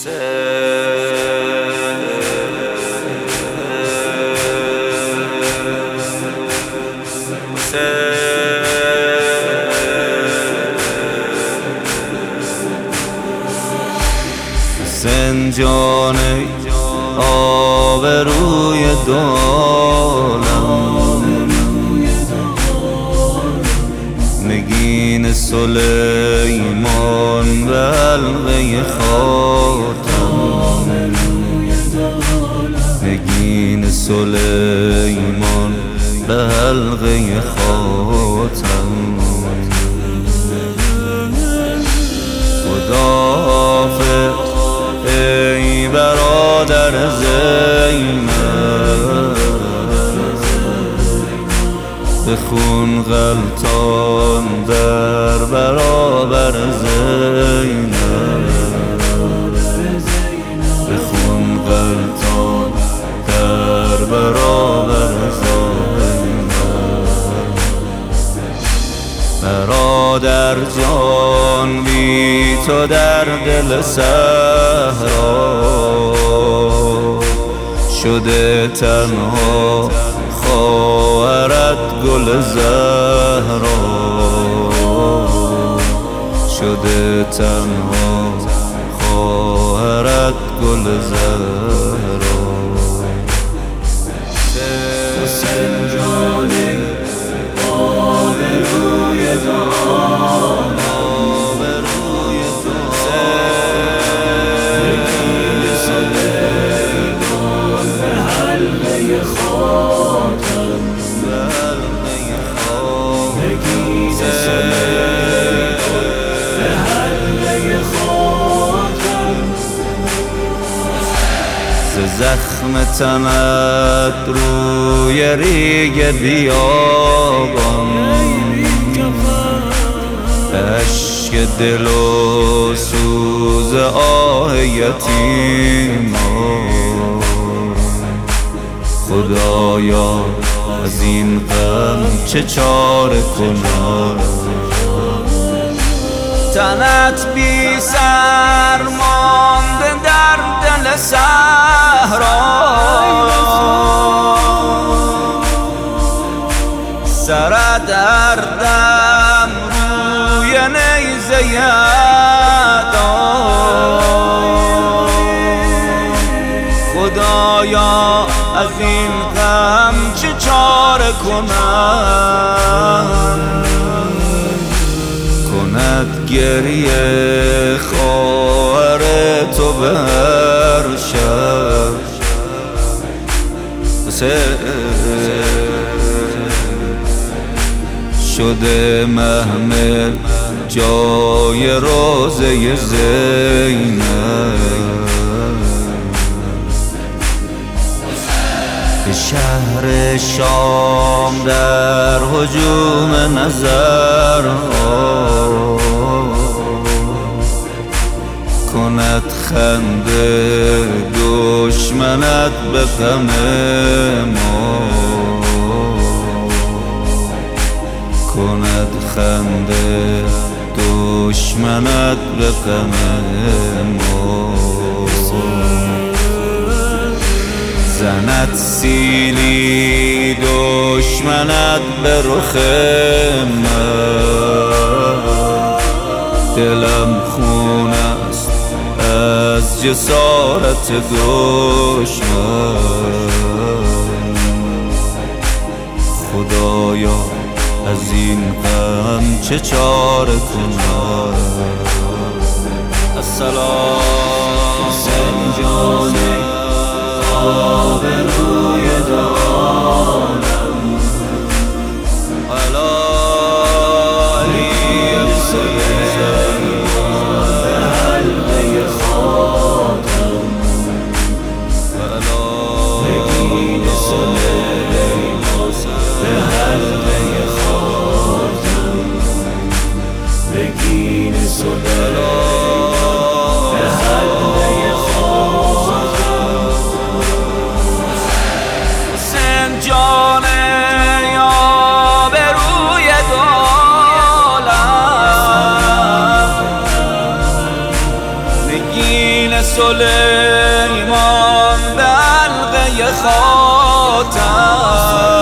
جان آبروی دولم، نگین سلیمان به حلقه خاتم، نگین سلیمان به حلقه خاتم. خداحافظ ای برادر زینب، به خون غلطان در برابر زینب، به خون غلطان در برابر زینب. برادر جان بی تو در دل صحرا شده تنها خواهرت گل زهرا، شده تنها خواهرت گل زهرا. حسین جان آبروی دولم، زخم تنت روی ریگ بیابان، اشک دل و سوز آه یتیمان. خدایا از این غم چه چاره کنم، تنت بی سر مانده در دل صحرا، سر دردم روی نیزه اعدا. خدایا از این غم چه چاره کنم، کند گریه خواهر تو به هر شب. شده محمل جای روضه زینب، به شهر شام در هجوم نظرها کند خنده دشمنت به غم ما، کند خنده دشمنت به غم ما. زند سیلی دشمنت به رخ من، دلم خون است از جسارت دشمن. خدایا از این غم چه چاره کنم. السلام حسین جان آبروی دولم، علی علی سلیمان به حلقه خاتم، نگین سلیمان به حلقه خاتم، نگین سلیمان به حلقه جان آبروی دولم، نگین سلیمان به حلقه خاتم